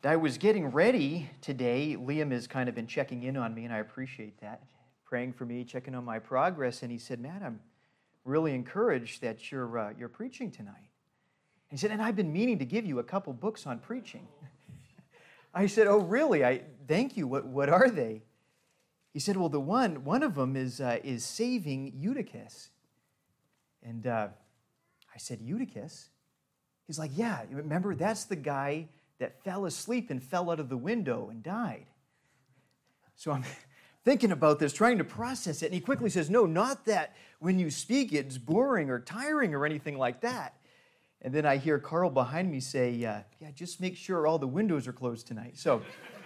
I was getting ready today. Liam has kind of been checking in on me, and I appreciate that, praying for me, checking on my progress. And he said, "Matt, I'm really encouraged that you're preaching tonight." He said, "And I've been meaning to give you a couple books on preaching." I said, "Oh, really? Thank you. What are they?" He said, "Well, one of them is Saving Eutychus." And I said, "Eutychus?" He's like, "Yeah, remember, that's the guy that fell asleep and fell out of the window and died." So I'm thinking about this, trying to process it, and he quickly says, "No, not that when you speak it's boring or tiring or anything like that." And then I hear Carl behind me say, "Yeah, just make sure all the windows are closed tonight." So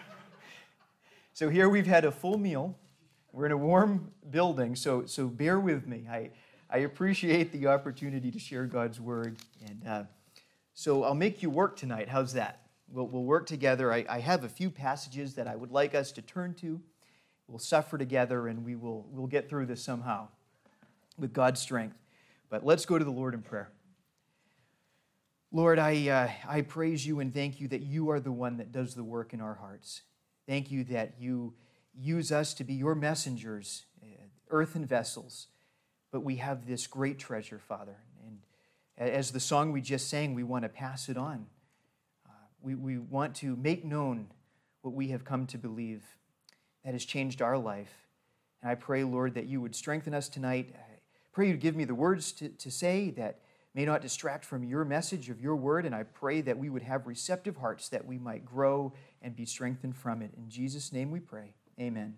here we've had a full meal. We're in a warm building, so bear with me. I appreciate the opportunity to share God's word, and so I'll make you work tonight. How's that? We'll work together. I have a few passages that I would like us to turn to. We'll suffer together, and we'll get through this somehow with God's strength. But let's go to the Lord in prayer. Lord, I praise you and thank you that you are the one that does the work in our hearts. Thank you that you use us to be your messengers, earthen vessels, but we have this great treasure, Father. And as the song we just sang, we want to pass it on. We want to make known what we have come to believe that has changed our life. And I pray, Lord, that you would strengthen us tonight. I pray you'd give me the words to say that may not distract from your message of your word, and I pray that we would have receptive hearts that we might grow and be strengthened from it. In Jesus' name we pray. Amen.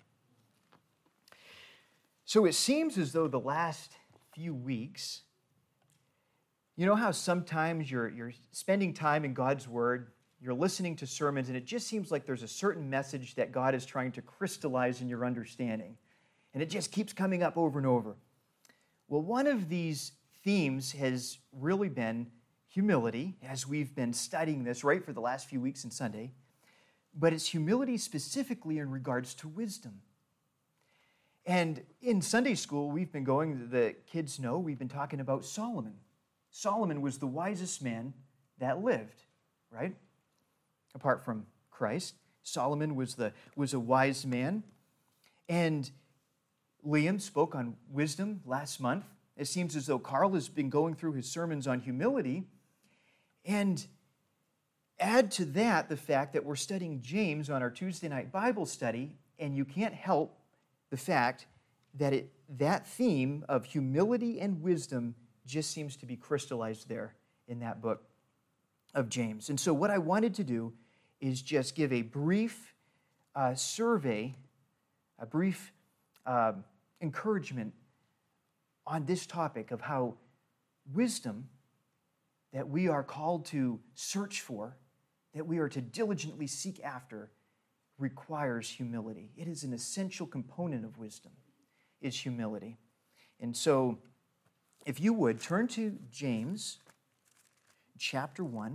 So it seems as though the last few weeks, you know how sometimes you're spending time in God's word, you're listening to sermons, and it just seems like there's a certain message that God is trying to crystallize in your understanding. And it just keeps coming up over and over. Well, one of these themes has really been humility, as we've been studying this right for the last few weeks in Sunday. But it's humility specifically in regards to wisdom. And in Sunday school, we've been going, the kids know, we've been talking about Solomon. Solomon was the wisest man that lived, right? Apart from Christ, Solomon was a wise man. And Liam spoke on wisdom last month. It seems as though Carl has been going through his sermons on humility. And add to that the fact that we're studying James on our Tuesday night Bible study, and you can't help the fact that that theme of humility and wisdom just seems to be crystallized there in that book of James. And so what I wanted to do is just give a brief survey, a brief encouragement on this topic of how wisdom that we are called to search for, that we are to diligently seek after, requires humility. It is an essential component of wisdom, is humility. And so, if you would, turn to James chapter 1.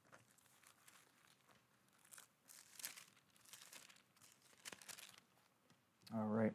All right.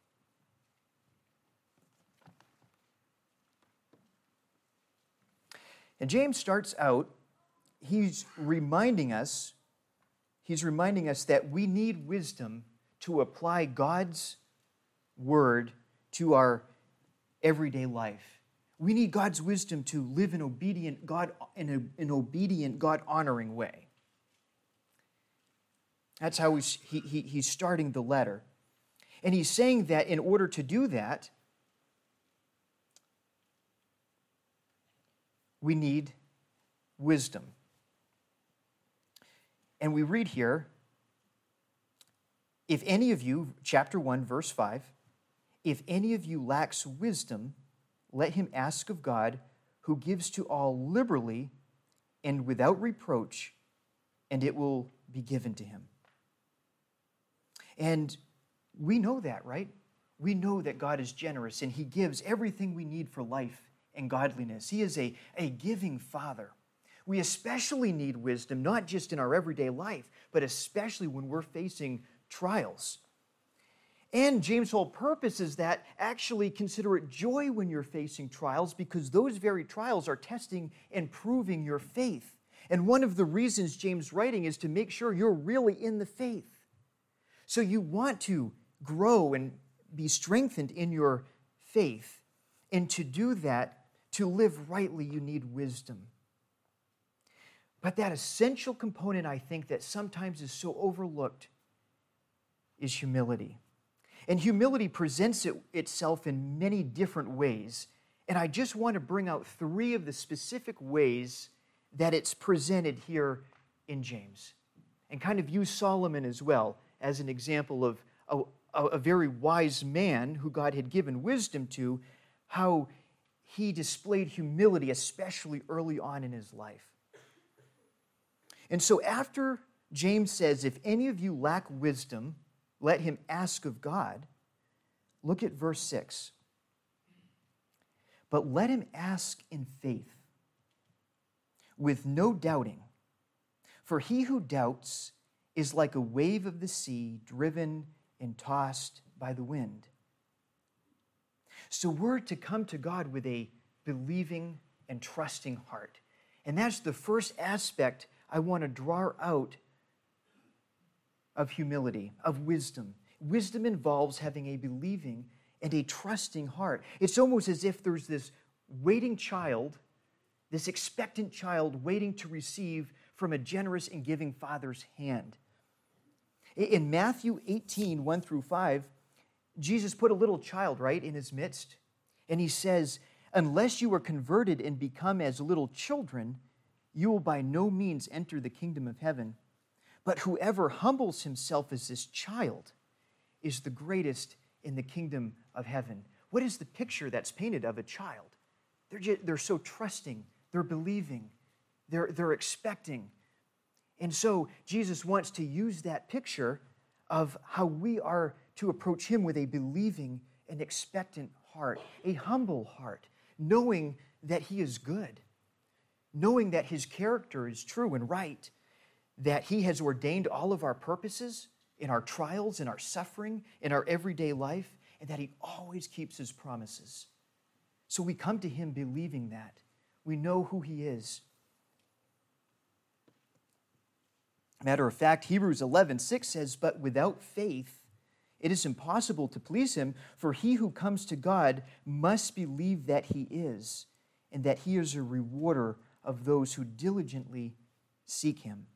And James starts out, he's reminding us that we need wisdom to apply God's word to our everyday life. We need God's wisdom to live in an obedient, God-honoring way. That's how he's starting the letter. And he's saying that in order to do that, we need wisdom. And we read here, if any of you, chapter 1, verse 5, if any of you lacks wisdom, let him ask of God, who gives to all liberally and without reproach, and it will be given to him. And we know that, right? We know that God is generous and he gives everything we need for life and godliness. He is a giving Father. We especially need wisdom, not just in our everyday life, but especially when we're facing trials. And James' whole purpose is that actually consider it joy when you're facing trials, because those very trials are testing and proving your faith. And one of the reasons James writing is to make sure you're really in the faith. So you want to grow and be strengthened in your faith. And to do that, to live rightly, you need wisdom. But that essential component, I think, that sometimes is so overlooked is humility. And humility presents itself in many different ways. And I just want to bring out 3 of the specific ways that it's presented here in James. And kind of use Solomon as well as an example of a very wise man who God had given wisdom to, how he displayed humility, especially early on in his life. And so after James says, if any of you lack wisdom, let him ask of God, look at verse 6. But let him ask in faith, with no doubting. For he who doubts is like a wave of the sea, driven and tossed by the wind. So we're to come to God with a believing and trusting heart. And that's the first aspect I want to draw out of humility, of wisdom. Wisdom involves having a believing and a trusting heart. It's almost as if there's this waiting child, this expectant child waiting to receive from a generous and giving father's hand. In Matthew 18, 1 through 5, Jesus put a little child, right, in his midst. And he says, unless you are converted and become as little children, you will by no means enter the kingdom of heaven. But whoever humbles himself as this child is the greatest in the kingdom of heaven. What is the picture that's painted of a child? They're so trusting, they're believing, they're expecting. And so Jesus wants to use that picture of how we are to approach him with a believing and expectant heart, a humble heart, knowing that he is good, knowing that his character is true and right, that he has ordained all of our purposes in our trials, in our suffering, in our everyday life, and that he always keeps his promises. So we come to him believing that. We know who he is. Matter of fact, Hebrews 11:6 says, but without faith, it is impossible to please him, for he who comes to God must believe that he is, and that he is a rewarder of those who diligently seek him.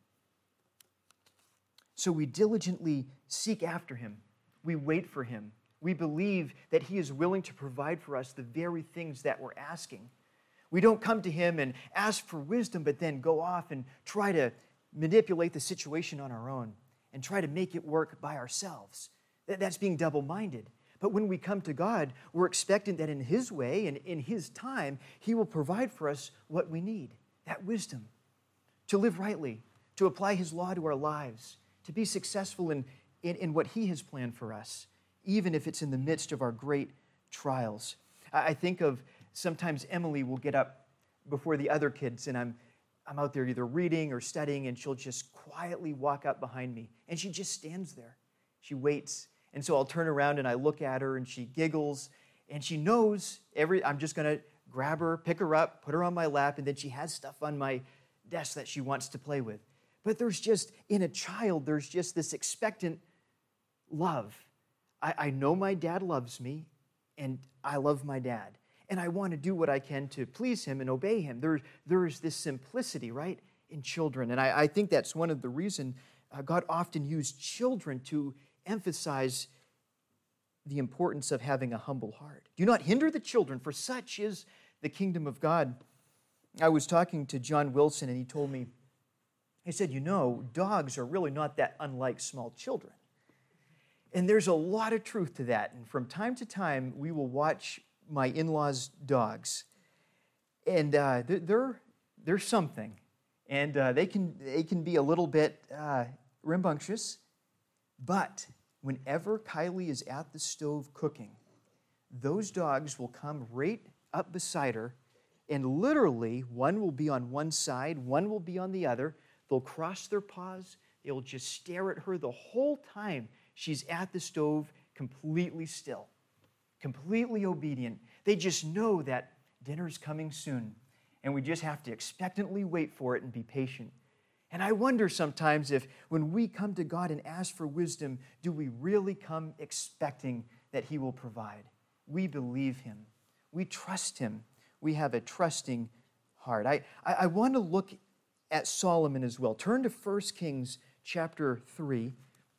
So we diligently seek after him. We wait for him. We believe that he is willing to provide for us the very things that we're asking. We don't come to him and ask for wisdom, but then go off and try to manipulate the situation on our own and try to make it work by ourselves. That's being double-minded. But when we come to God, we're expectant that in his way and in his time, he will provide for us what we need, that wisdom, to live rightly, to apply his law to our lives, to be successful in what he has planned for us, even if it's in the midst of our great trials. I think of sometimes Emily will get up before the other kids, and I'm out there either reading or studying, and she'll just quietly walk up behind me, and she just stands there. She waits, and so I'll turn around and I look at her, and she giggles, and she knows I'm just going to grab her, pick her up, put her on my lap, and then she has stuff on my desk that she wants to play with. But there's just, in a child, there's just this expectant love. I know my dad loves me, and I love my dad. And I want to do what I can to please him and obey him. There is this simplicity, right, in children. And I think that's one of the reasons God often used children to emphasize the importance of having a humble heart. Do not hinder the children, for such is the kingdom of God. I was talking to John Wilson, and he told me, he said, dogs are really not that unlike small children. And there's a lot of truth to that. And from time to time, we will watch my in-laws' dogs, and they're something. And they can be a little bit rambunctious, but whenever Kylie is at the stove cooking, those dogs will come right up beside her, and literally one will be on one side, one will be on the other. They'll cross their paws. They'll just stare at her the whole time she's at the stove, completely still, completely obedient. They just know that dinner's coming soon. and we just have to expectantly wait for it and be patient. And I wonder sometimes if when we come to God and ask for wisdom, do we really come expecting that He will provide? We believe Him. We trust Him. We have a trusting heart. I want to look at Solomon as well. Turn to 1 Kings chapter 3.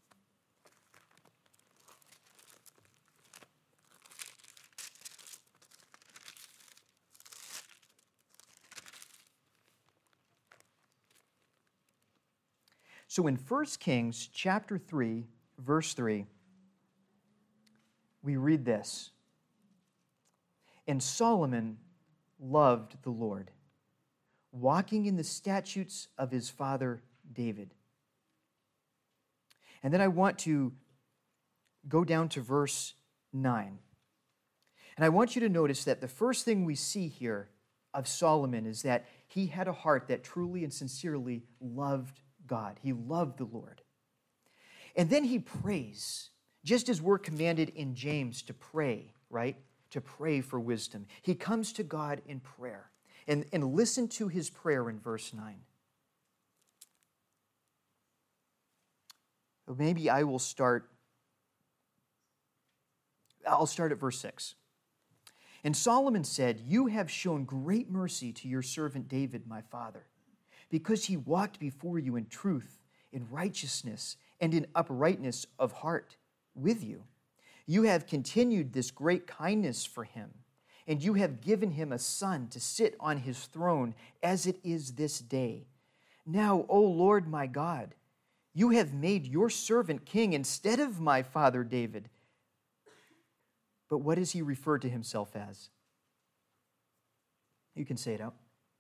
So in 1 Kings chapter 3, verse 3, we read this. And Solomon loved the Lord, walking in the statutes of his father David. And then I want to go down to verse 9. And I want you to notice that the first thing we see here of Solomon is that he had a heart that truly and sincerely loved God. He loved the Lord. And then he prays, just as we're commanded in James to pray, right? To pray for wisdom. He comes to God in prayer. And listen to his prayer in verse 9. Maybe I'll start at verse 6. And Solomon said, "You have shown great mercy to your servant David, my father, because he walked before you in truth, in righteousness, and in uprightness of heart with you. You have continued this great kindness for him, and you have given him a son to sit on his throne as it is this day. Now, O Lord my God, you have made your servant king instead of my father David." But what does he refer to himself as? You can say it out.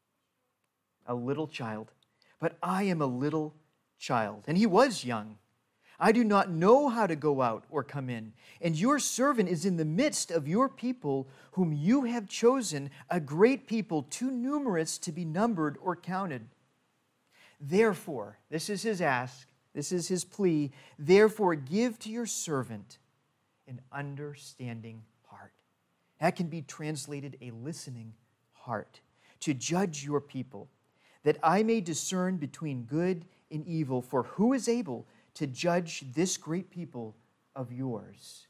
A little child. But I am a little child. And he was young. I do not know how to go out or come in. And your servant is in the midst of your people, whom you have chosen, a great people, too numerous to be numbered or counted. Therefore, this is his ask, this is his plea, therefore give to your servant an understanding heart. That can be translated a listening heart, to judge your people, that I may discern between good and evil, for who is able to judge this great people of yours?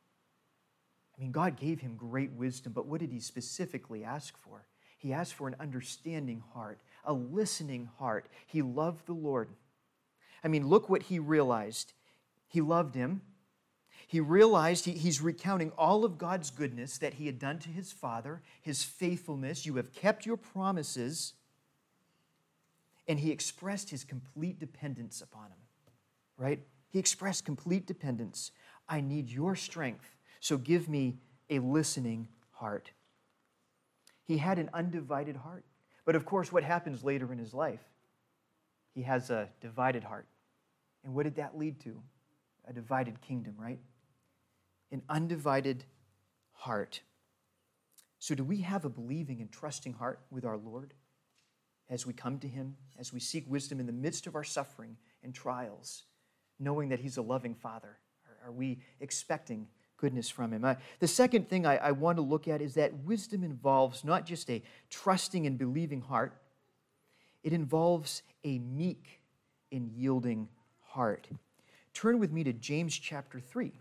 I mean, God gave him great wisdom, but what did he specifically ask for? He asked for an understanding heart, a listening heart. He loved the Lord. I mean, look what he realized. He loved him. He realized he's recounting all of God's goodness that he had done to his father, his faithfulness. You have kept your promises. And he expressed his complete dependence upon him, right? He expressed complete dependence. I need your strength, so give me a listening heart. He had an undivided heart. But of course, what happens later in his life? He has a divided heart. And what did that lead to? A divided kingdom, right? An undivided heart. So do we have a believing and trusting heart with our Lord as we come to him, as we seek wisdom in the midst of our suffering and trials, knowing that he's a loving Father? Are we expecting goodness from him? The second thing I want to look at is that wisdom involves not just a trusting and believing heart, it involves a meek and yielding heart. Turn with me to James chapter 3.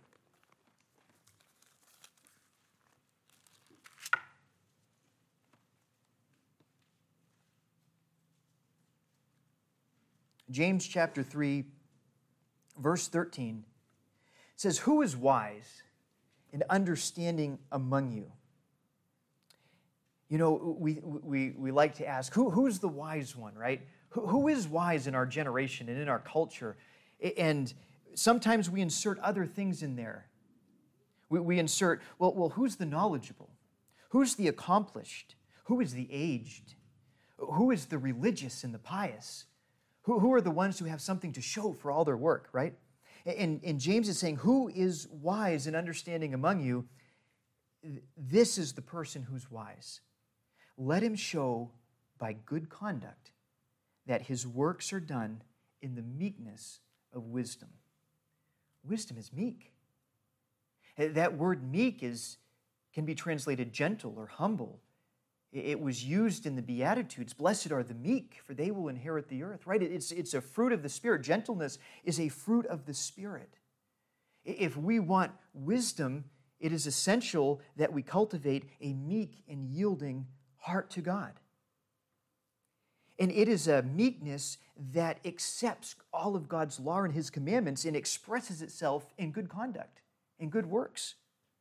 James chapter 3, verse 13 says, "Who is wise and understanding among you?" You know, we like to ask, who's the wise one, right? Who is wise in our generation and in our culture? And sometimes we insert other things in there. We insert, well, who's the knowledgeable? Who's the accomplished? Who is the aged? Who is the religious and the pious? Who are the ones who have something to show for all their work, right? And James is saying, who is wise and understanding among you? This is the person who's wise. Let him show by good conduct that his works are done in the meekness of wisdom. Wisdom is meek. That word meek can be translated gentle or humble. It was used in the Beatitudes. Blessed are the meek, for they will inherit the earth, right? It's a fruit of the Spirit. Gentleness is a fruit of the Spirit. If we want wisdom, it is essential that we cultivate a meek and yielding heart to God. And it is a meekness that accepts all of God's law and His commandments and expresses itself in good conduct, in good works.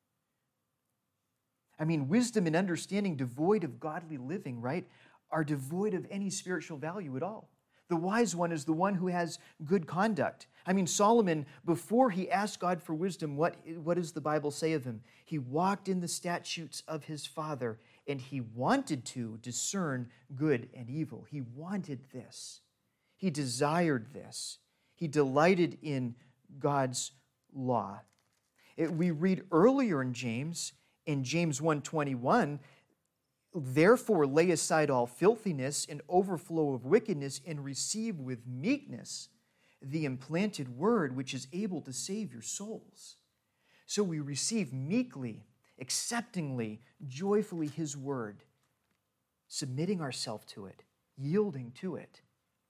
I mean, wisdom and understanding devoid of godly living, right, are devoid of any spiritual value at all. The wise one is the one who has good conduct. I mean, Solomon, before he asked God for wisdom, what does the Bible say of him? He walked in the statutes of his father, and he wanted to discern good and evil. He wanted this. He desired this. He delighted in God's law. We read earlier in James 1:21, therefore lay aside all filthiness and overflow of wickedness and receive with meekness the implanted word which is able to save your souls. So we receive meekly, acceptingly, joyfully His word, submitting ourselves to it, yielding to it.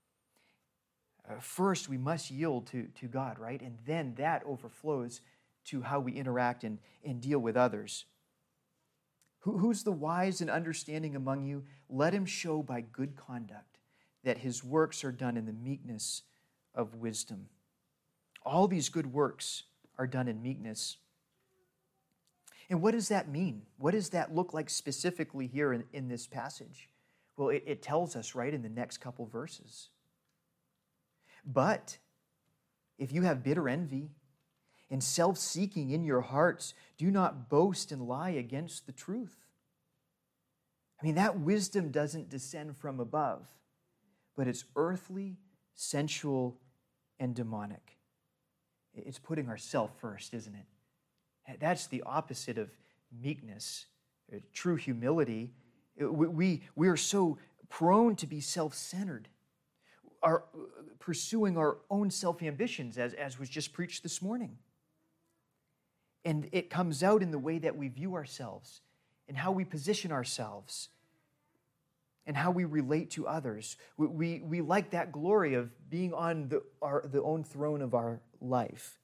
First, we must yield to God, right? And then that overflows to how we interact and deal with others. Who's the wise and understanding among you? Let him show by good conduct that his works are done in the meekness of wisdom. All these good works are done in meekness. And what does that mean? What does that look like specifically here in this passage? Well, it tells us right in the next couple verses. But if you have bitter envy and self-seeking in your hearts, do not boast and lie against the truth. I mean, that wisdom doesn't descend from above, but it's earthly, sensual, and demonic. It's putting ourselves first, isn't it? That's the opposite of meekness, true humility. We are so prone to be self-centered, pursuing our own self-ambitions, as was just preached this morning. And it comes out in the way that we view ourselves and how we position ourselves and how we relate to others. We like that glory of being on the own throne of our life.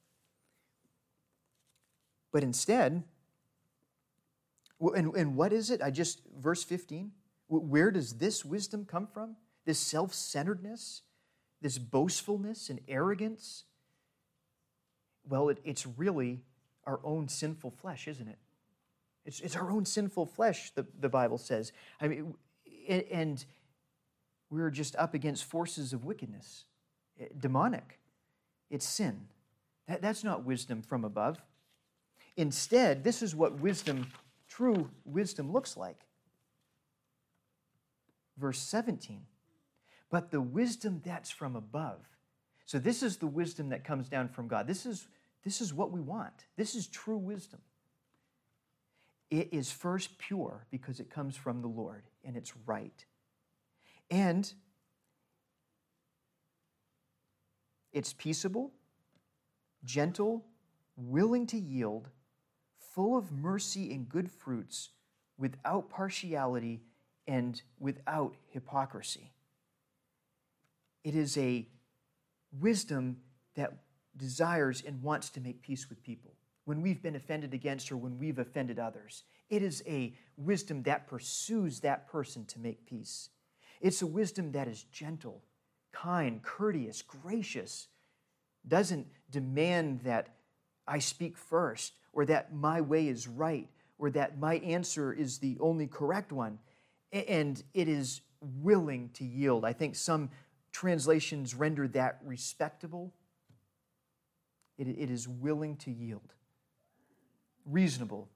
But instead, and what is it? Verse 15, where does this wisdom come from? This self-centeredness, this boastfulness and arrogance? Well, it's really our own sinful flesh, isn't it? It's our own sinful flesh, the Bible says. I mean, and we're just up against forces of wickedness, demonic. It's sin. That's not wisdom from above. Instead, this is what true wisdom looks like. Verse 17, but the wisdom that's from above. So this is the wisdom that comes down from God. This is what we want. This is true wisdom. It is first pure because it comes from the Lord and it's right. And it's peaceable, gentle, willing to yield, full of mercy and good fruits, without partiality and without hypocrisy. It is a wisdom that desires and wants to make peace with people when we've been offended against or when we've offended others. It is a wisdom that pursues that person to make peace. It's a wisdom that is gentle, kind, courteous, gracious, doesn't demand that I speak first or that my way is right or that my answer is the only correct one. And it is willing to yield. I think some translations render that respectable. It is willing to yield. Reasonable.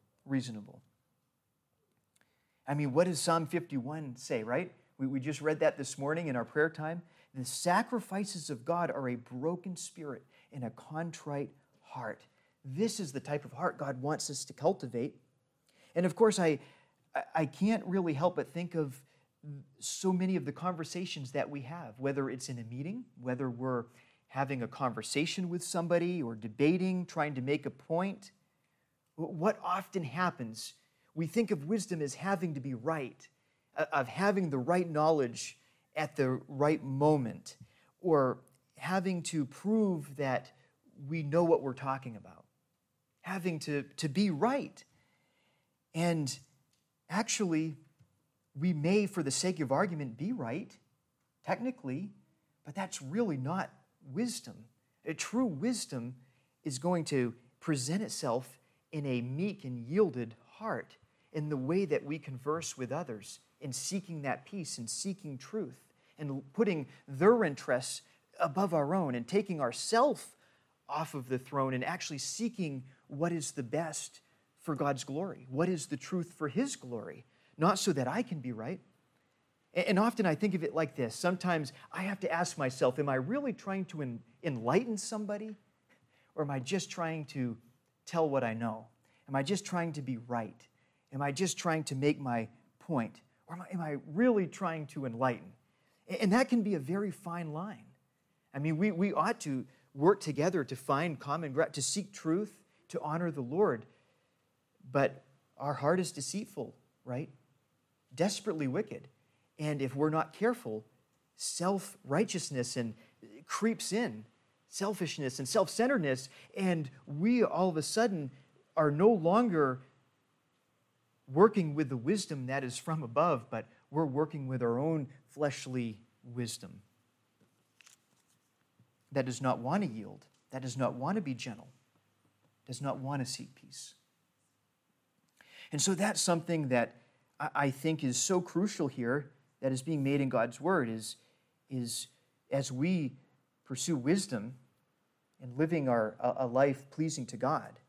I mean, what does Psalm 51 say, right? We just read that this morning in our prayer time. The sacrifices of God are a broken spirit and a contrite heart. This is the type of heart God wants us to cultivate. And of course, I can't really help but think of so many of the conversations that we have, whether it's in a meeting, whether we're having a conversation with somebody or debating, trying to make a point. What often happens, we think of wisdom as having to be right, of having the right knowledge at the right moment, or having to prove that we know what we're talking about, having to be right. And actually, we may, for the sake of argument, be right, technically, but that's really not wisdom. A true wisdom is going to present itself in a meek and yielded heart, in the way that we converse with others, in seeking that peace and seeking truth, and putting their interests above our own, and taking ourself off of the throne and actually seeking what is the best for God's glory, what is the truth for His glory, not so that I can be right. And often I think of it like this. Sometimes I have to ask myself, am I really trying to enlighten somebody? Or am I just trying to tell what I know? Am I just trying to be right? Am I just trying to make my point? Or am I really trying to enlighten? And that can be a very fine line. I mean, we ought to work together to find common ground, to seek truth, to honor the Lord. But our heart is deceitful, right? Desperately wicked. And if we're not careful, self-righteousness and creeps in, selfishness and self-centeredness, and we all of a sudden are no longer working with the wisdom that is from above, but we're working with our own fleshly wisdom that does not want to yield, that does not want to be gentle, does not want to seek peace. And so that's something that I think is so crucial here, that is being made in God's Word, is as we pursue wisdom and living a life pleasing to God,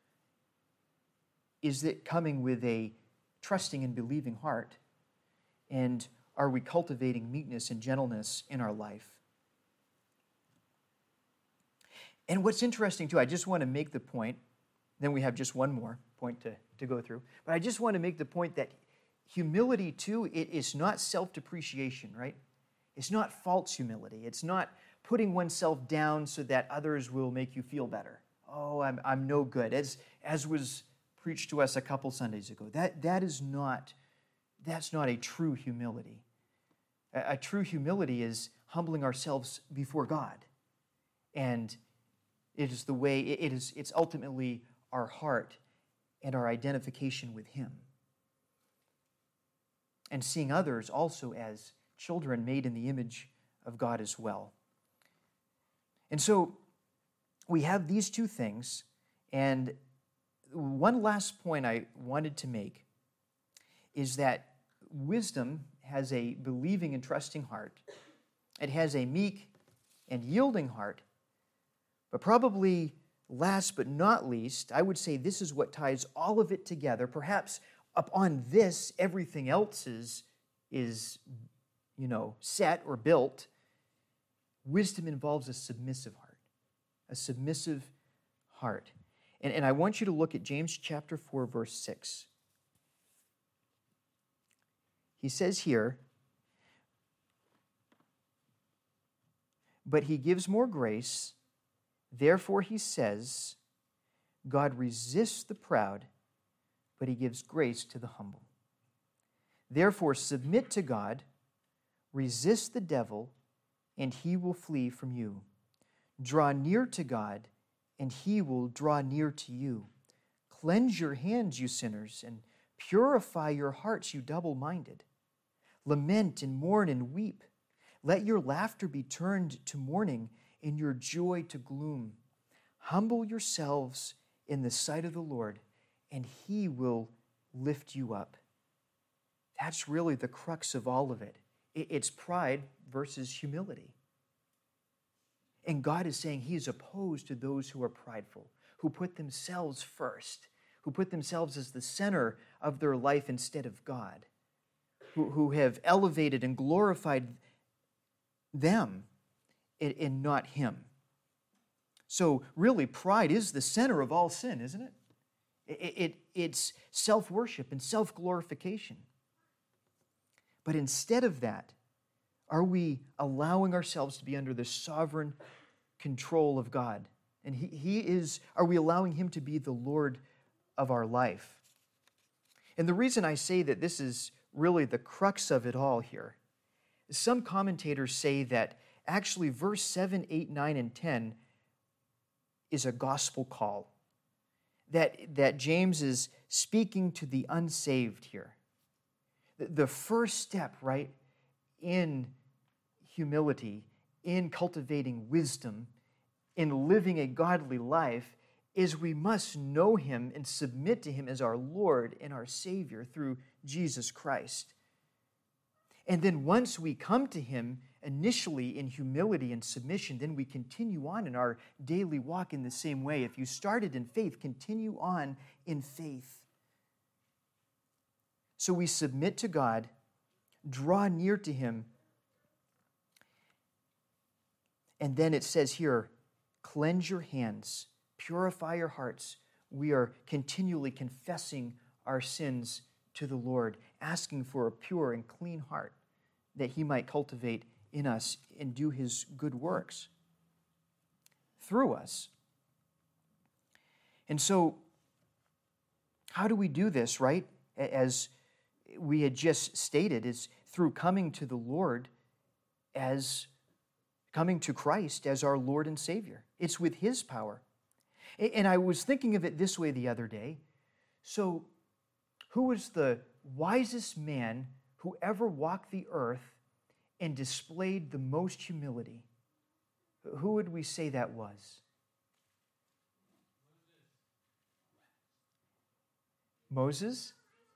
is it coming with a trusting and believing heart? And are we cultivating meekness and gentleness in our life? And what's interesting too, I just want to make the point, then we have just one more point to go through, but I just want to make the point that humility too, it is not self-depreciation, right? It's not false humility. It's not putting oneself down so that others will make you feel better. Oh, I'm no good, as was preached to us a couple Sundays ago. That's not a true humility. A true humility is humbling ourselves before God. And it is the way, it's ultimately our heart and our identification with Him. And seeing others also as children made in the image of God as well. And so we have these two things, and one last point I wanted to make is that wisdom has a believing and trusting heart. It has a meek and yielding heart. But probably last but not least, I would say this is what ties all of it together. Perhaps upon this, everything else is set or built. Wisdom involves a submissive heart. A submissive heart. And I want you to look at James chapter 4, verse 6. He says here, but He gives more grace. Therefore, he says, God resists the proud, but He gives grace to the humble. Therefore, submit to God, resist the devil, and he will flee from you. Draw near to God, and He will draw near to you. Cleanse your hands, you sinners, and purify your hearts, you double-minded. Lament and mourn and weep. Let your laughter be turned to mourning and your joy to gloom. Humble yourselves in the sight of the Lord, and He will lift you up. That's really the crux of all of it. It's pride versus humility. And God is saying He is opposed to those who are prideful, who put themselves first, who put themselves as the center of their life instead of God, who have elevated and glorified them and not Him. So really, pride is the center of all sin, isn't it? It's self-worship and self-glorification. But instead of that, are we allowing ourselves to be under the sovereign control of God? And are we allowing Him to be the Lord of our life? And the reason I say that this is really the crux of it all here. Some commentators say that actually verse 7, 8, 9, and 10 is a gospel call. That James is speaking to the unsaved here. The first step, right, in humility, in cultivating wisdom, in living a godly life, is we must know Him and submit to Him as our Lord and our Savior through Jesus Christ. And then once we come to Him initially in humility and submission, then we continue on in our daily walk in the same way. If you started in faith, continue on in faith. So we submit to God, draw near to Him, and then it says here, cleanse your hands, purify your hearts. We are continually confessing our sins to the Lord, asking for a pure and clean heart that He might cultivate in us and do His good works through us. And so, how do we do this, right? As we had just stated, is through coming to the Lord as coming to Christ as our Lord and Savior. It's with His power. And I was thinking of it this way the other day. So, who was the wisest man who ever walked the earth and displayed the most humility? Who would we say that was? Moses?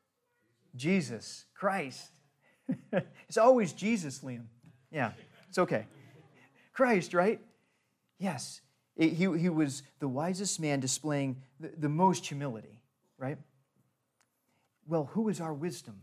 Jesus, Christ. It's always Jesus, Liam. Yeah, it's okay. Christ, right? Yes. He was the wisest man displaying the most humility, right? Well, who is our wisdom?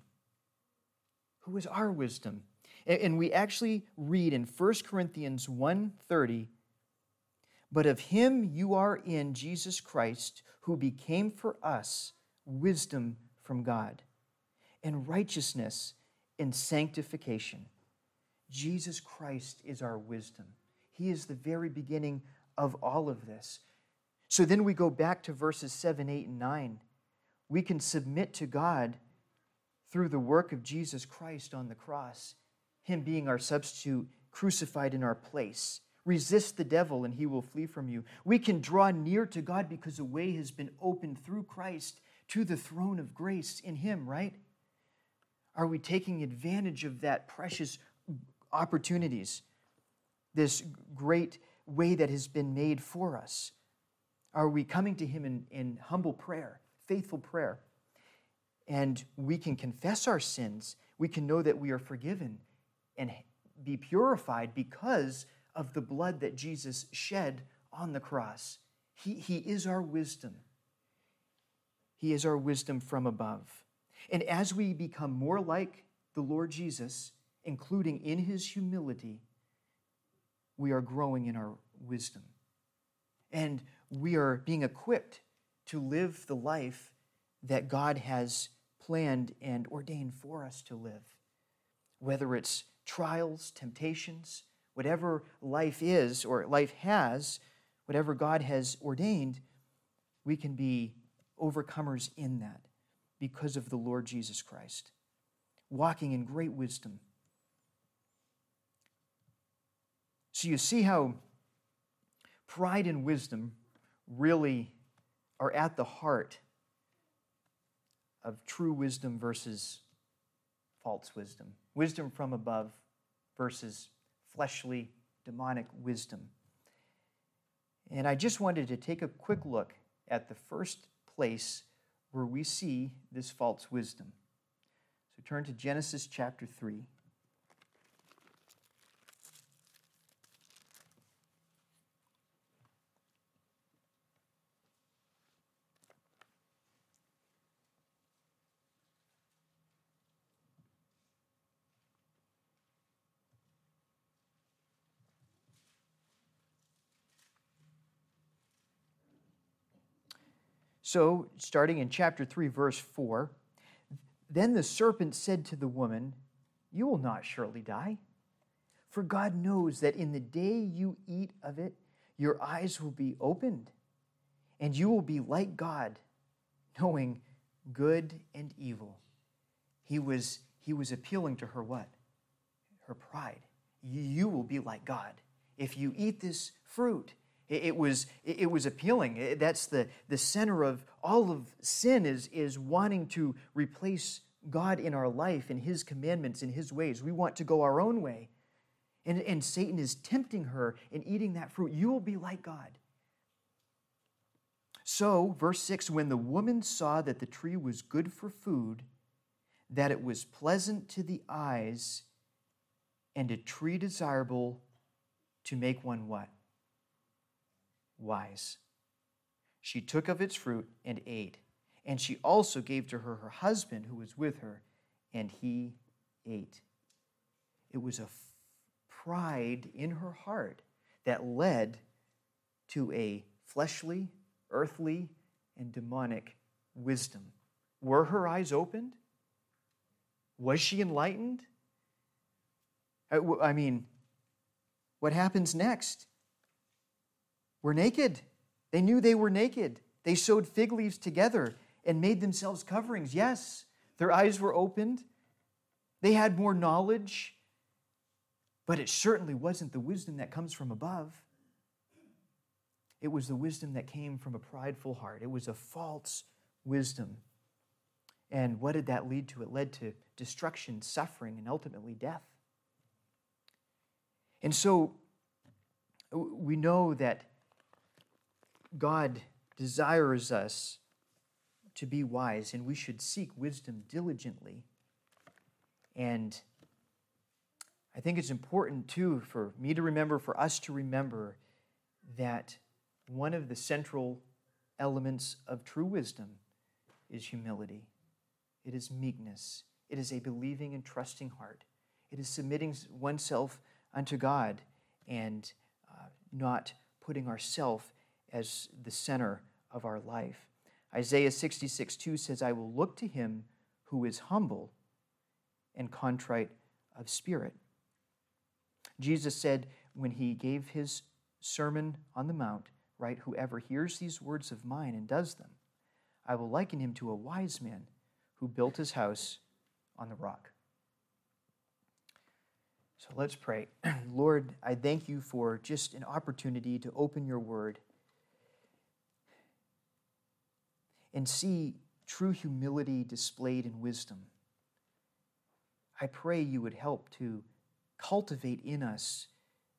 Who is our wisdom? And we actually read in 1 Corinthians 1:30, but of Him you are in Jesus Christ, who became for us wisdom from God, and righteousness and sanctification. Jesus Christ is our wisdom. He is the very beginning of all of this. So then we go back to verses 7, 8, and 9. We can submit to God through the work of Jesus Christ on the cross, Him being our substitute, crucified in our place. Resist the devil and he will flee from you. We can draw near to God because a way has been opened through Christ to the throne of grace in Him, right? Are we taking advantage of that precious opportunities, this great way that has been made for us? Are we coming to Him in humble prayer, faithful prayer? And we can confess our sins. We can know that we are forgiven and be purified because of the blood that Jesus shed on the cross. He is our wisdom. He is our wisdom from above. And as we become more like the Lord Jesus, including in His humility, we are growing in our wisdom. And we are being equipped to live the life that God has planned and ordained for us to live. Whether it's trials, temptations, whatever life is or life has, whatever God has ordained, we can be overcomers in that because of the Lord Jesus Christ, walking in great wisdom. So you see how pride and wisdom really are at the heart of true wisdom versus false wisdom. Wisdom from above versus fleshly, demonic wisdom. And I just wanted to take a quick look at the first place where we see this false wisdom. So turn to Genesis chapter 3. So, starting in chapter 3, verse 4, then the serpent said to the woman, "You will not surely die, for God knows that in the day you eat of it, your eyes will be opened, and you will be like God, knowing good and evil." He was He was appealing to her what? Her pride. You will be like God if you eat this fruit. It was appealing. That's the center of all of sin is wanting to replace God in our life and His commandments and His ways. We want to go our own way. And Satan is tempting her in eating that fruit. You will be like God. So, verse 6, when the woman saw that the tree was good for food, that it was pleasant to the eyes, and a tree desirable to make one what? Wise. She took of its fruit and ate. And she also gave to her husband who was with her, and he ate. It was a pride in her heart that led to a fleshly, earthly, and demonic wisdom. Were her eyes opened? Was she enlightened? I mean, what happens next? We're naked. They knew they were naked. They sewed fig leaves together and made themselves coverings. Yes, their eyes were opened. They had more knowledge, but it certainly wasn't the wisdom that comes from above. It was the wisdom that came from a prideful heart. It was a false wisdom. And what did that lead to? It led to destruction, suffering, and ultimately death. And so we know that God desires us to be wise, and we should seek wisdom diligently. And I think it's important, too, for me to remember, for us to remember, that one of the central elements of true wisdom is humility. It is meekness. It is a believing and trusting heart. It is submitting oneself unto God and not putting ourselves as the center of our life. Isaiah 66:2 says, I will look to him who is humble and contrite of spirit. Jesus said when he gave his Sermon on the Mount, right, whoever hears these words of mine and does them, I will liken him to a wise man who built his house on the rock. So let's pray. Lord, I thank you for just an opportunity to open your word and see true humility displayed in wisdom. I pray you would help to cultivate in us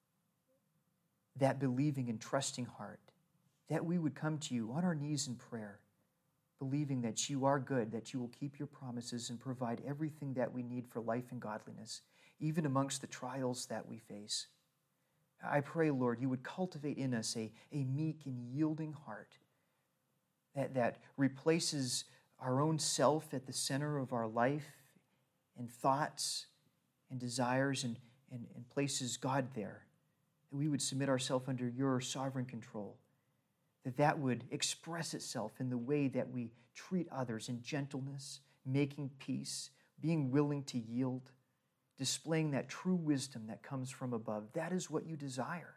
that believing and trusting heart, that we would come to you on our knees in prayer, believing that you are good, that you will keep your promises and provide everything that we need for life and godliness, even amongst the trials that we face. I pray, Lord, you would cultivate in us a meek and yielding heart that replaces our own self at the center of our life and thoughts and desires and places God there, that we would submit ourselves under your sovereign control, that would express itself in the way that we treat others in gentleness, making peace, being willing to yield, displaying that true wisdom that comes from above. That is what you desire.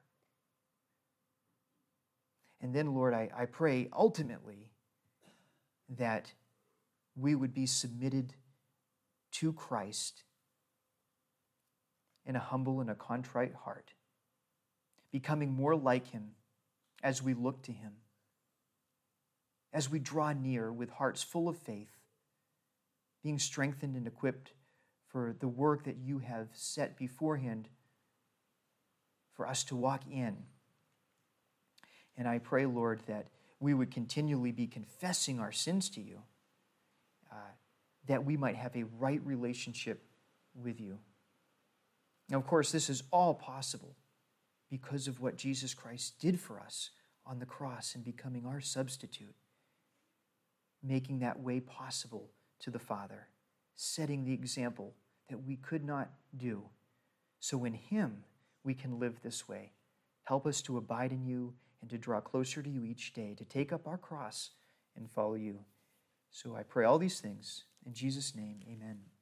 And then, Lord, I pray ultimately that we would be submitted to Christ in a humble and a contrite heart, becoming more like him as we look to him, as we draw near with hearts full of faith, being strengthened and equipped for the work that you have set beforehand for us to walk in. And I pray, Lord, that we would continually be confessing our sins to you, that we might have a right relationship with you. Now, of course, this is all possible because of what Jesus Christ did for us on the cross and becoming our substitute, making that way possible to the Father, setting the example that we could not do. So in him, we can live this way. Help us to abide in you and to draw closer to you each day, to take up our cross and follow you. So I pray all these things in Jesus' name, amen.